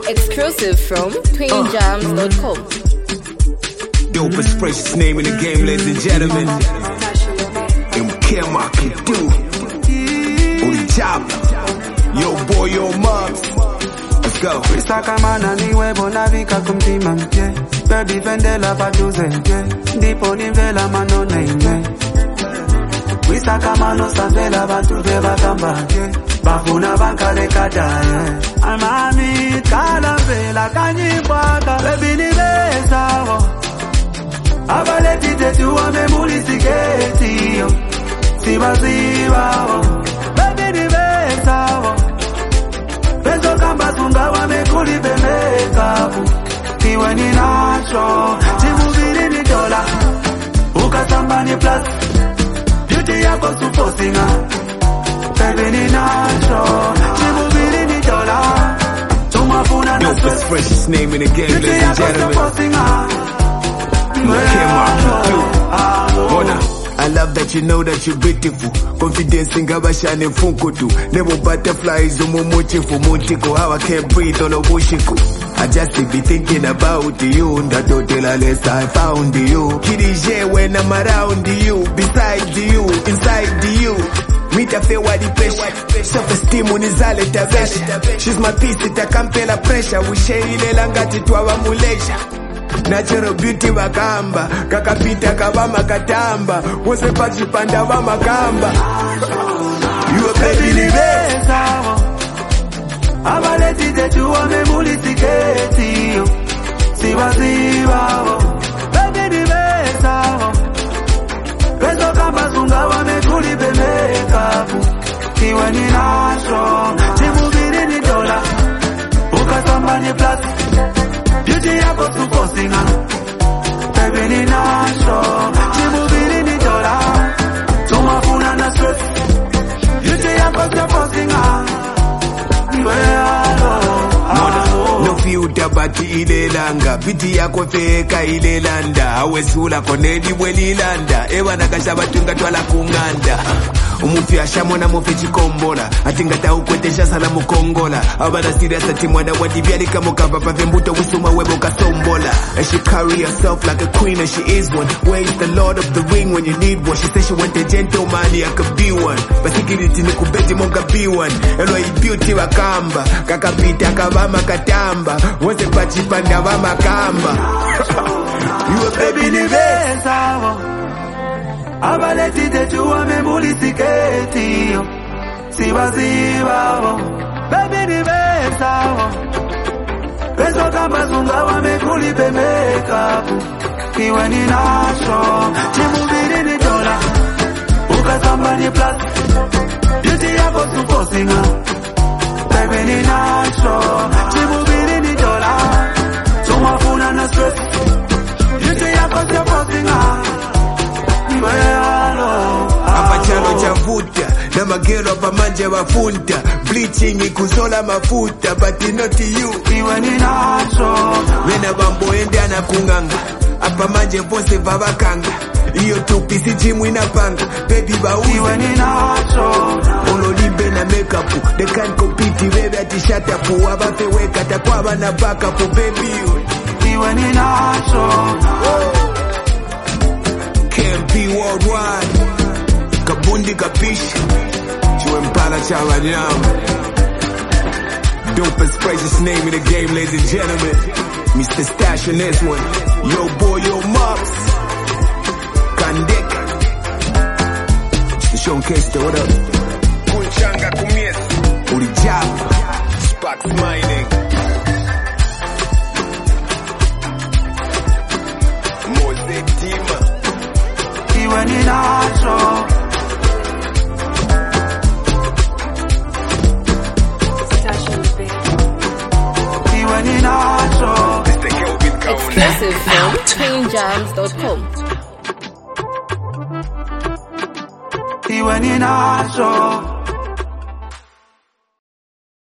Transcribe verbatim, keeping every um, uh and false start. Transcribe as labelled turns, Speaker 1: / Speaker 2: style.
Speaker 1: Exclusive from twin jams dot com.
Speaker 2: Dopest precious name in the game, ladies and gentlemen. M K Market do. On the job. Yo boy, yo moms. Let's go.
Speaker 3: Wisaka mana niwe bona vika kumtima mke. Baby vendela paduze mke. Ndipo nivela manone ime. Wisaka mano savela batuve bakamba mke. Bafuna bankale kadaye. Amami kala vela kanyibaka. Baby nivesa ho. Abaleti tetu amemuli siketi yo. Siba siba ho. Baby nivesa ho. Peso kamba sunga wamekuli bemekabu. Kiwe ni nacho. Chimubili ni dola. Ukasamba ni plus. Beauty yako sufosinga. Baby ni nacho. Chimubili ni dola. Tumafuna na
Speaker 2: Dopest precious name in the game, ladies and gentlemen. I love that you know that you're beautiful. Confidence in Gabashane Funkutu. Never butterflies or momochifu Montiko. How I can't breathe on a wushiku. I just be thinking about you. That hotel unless I found you. Kidije when I'm around you. Beside you, inside you. Mitapewa di pressure. Self-esteem unizale tabesha. She's my piece, itakampela pressure. Wishe ile langati tuwa mulesha. Natural beauty wakamba. Kakapita kabama katamba. Wose pachipanda wama kamba. You a baby ni besa.
Speaker 3: Abaleti tetu wamemuli siketi yo. Siwa siwa wo. Baby ni besa. Peso kamba sunga wamekuli bemekabu. Kiwe ni nacho. Chimubili ni dola. Ukasamba ni plus. Beauty yako sufosinga. Baby ni nacho. Chimubili ni dola. Tumafuna na stress. Beauty yako sufosinga.
Speaker 2: No filter bati ile langa. Biti yako feka ile landa. Awesula konedi weli landa. Ewa nakashaba tunga twala kunganda. Umufi ashamona mufi chikombola. Atingata ukwetesha sana mukongola. Abana serious ati mwana wadivyali kama kava pavembuto wisuma webo kasombola. And she carry herself like a queen and she is one. Where is the Lord of the Ring when you need one? She said she want a gentleman, I could be one. Basikiriti ni kubeti monga be one. Elo i beauty wakamba. Kakapita kabama katamba. Wose pachipanda wama kamba. You a baby ni besa. Abaleti tetu wamemuli siketi yo. Siba siba wo. Baby ni besa wo. Peso kamba sunga wamekuli bemekabu. Kiwe ni nacho. Chimubili ni dola. Ukasamba ni plus. Beauty yako sufosinga. Baby ni nacho. Chimubili ni dola. Tumafuna na stress. Beauty yako sufosinga. Apachalo chavuta na magero pamanje wafunta. Bleaching ikuzola mafuta. But not you.
Speaker 3: Iwe ni nacho.
Speaker 2: Wena bambo ende anakunganga. Apamanje vose vavakanga. Iyo tupisi jimu inapanga. Baby bauzi.
Speaker 3: Iwe ni nacho.
Speaker 2: Ololimbe na makeup. They can't compete. Baby ati shut up. Wabafe weka takwaba na baka po baby.
Speaker 3: Iwe ni nacho.
Speaker 2: Can't be worldwide. Kabundi kapishi. Chuempala chawa nyama. Dopest precious name in the game, ladies and gentlemen. Mister Stash in this one. Yo boy, yo mops. Kandeka. Sean Kester, what up? Kunchanga kumies. Urijaba. Sparks mining. Mosaic Dima.
Speaker 3: Iwe ni nacho. Iwe ni nacho.
Speaker 1: Exclusive from twin jams dot com.
Speaker 3: Iwe ni nacho.